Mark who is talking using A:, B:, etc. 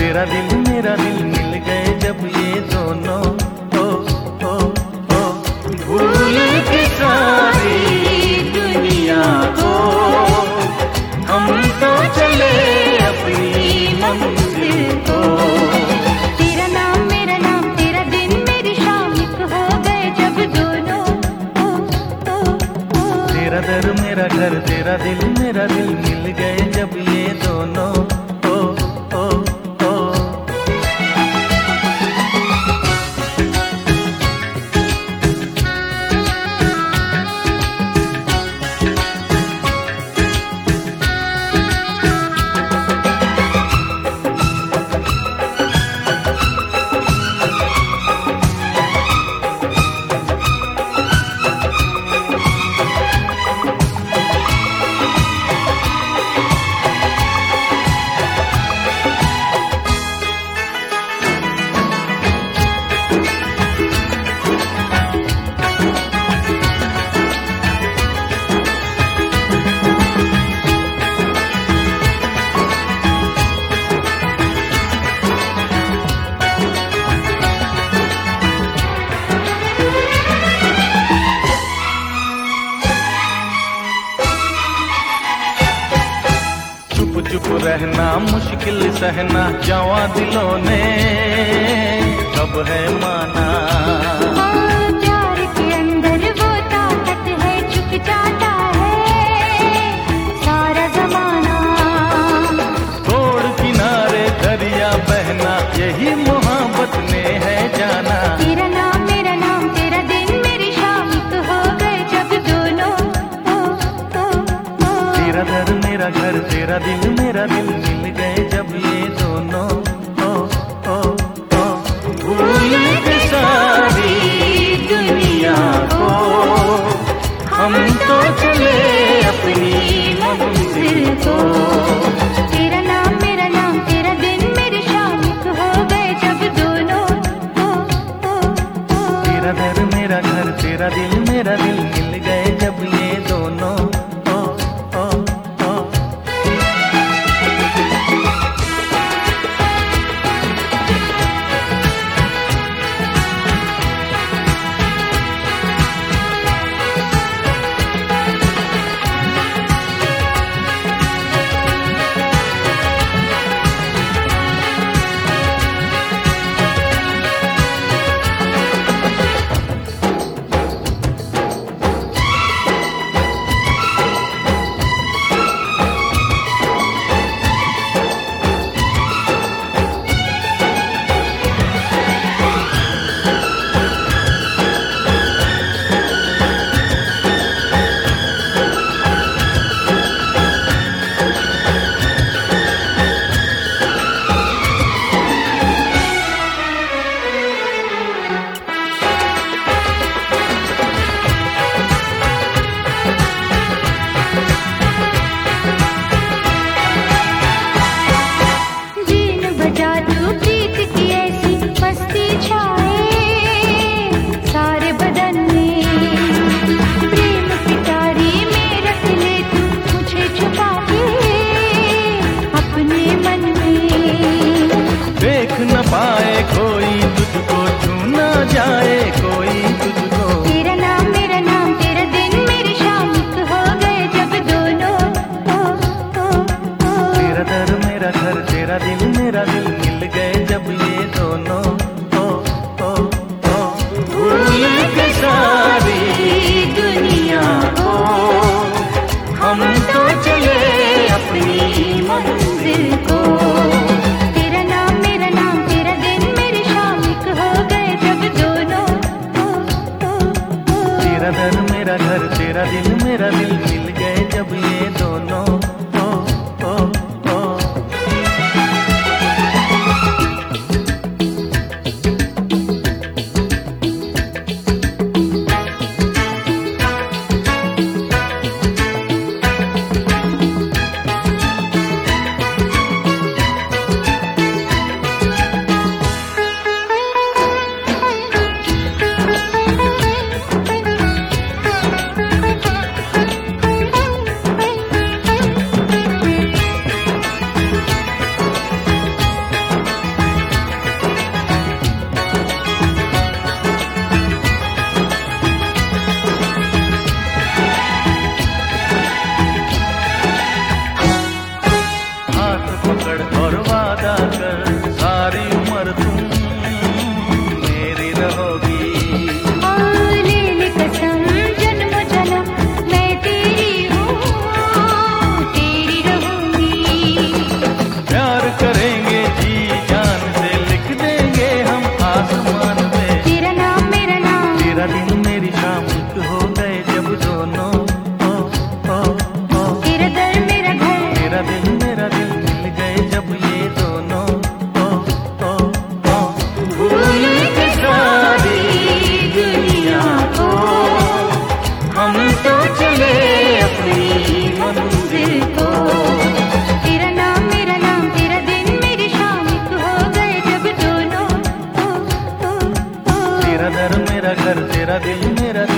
A: तेरा दिल मेरा दिल मिल गए जब ये दोनों। ओ ओ ओ भूल के सारी दुनिया को हम तो चले अपनी मंजिल को।
B: तेरा नाम मेरा नाम, तेरा दिन मेरी शाम, एक हो गए जब दोनों। ओ ओ ओ
A: तेरा दर मेरा घर, तेरा दिल मेरा दिल मिल गए जब ये दोनों। ओ ओ ओ चुप रहना मुश्किल सहना, जवां दिलों ने कब है माना।
B: प्यार के अंदर वो ताकत है, चुक जाता है सारा जमाना।
A: छोड़ किनारे दरिया बहना, यही मोहब्बत ने है जाना।
B: तेरा नाम मेरा नाम, तेरा दिन मेरी शाम, एक हो गए जब दोनों। ओ ओ ओ
A: तेरा घर मेरा घर, तेरा दिल मेरा दिल मिल गए जब ये दोनों। ओ ओ ओ भूल के सारी दुनिया को हम तो चले अपनी मंजिल को।
B: तेरा नाम मेरा नाम, तेरा दिन मेरी शाम, एक हो गए जब दोनों। ओ ओ ओ
A: तेरा घर मेरा घर, तेरा दिल मेरा दिल मिल गए जब ये दोनों। ओ ओ ओ न पाए कोई तुझको, छू न जाए कोई तुझको।
B: तेरा नाम मेरा नाम, तेरा दिन मेरी शाम, एक हो गए जब दोनों। ओ ओ ओ
A: तेरा दर मेरा घर, तेरा दिल मेरा दिल मिल गए जब तेरा दिल मेरा दिल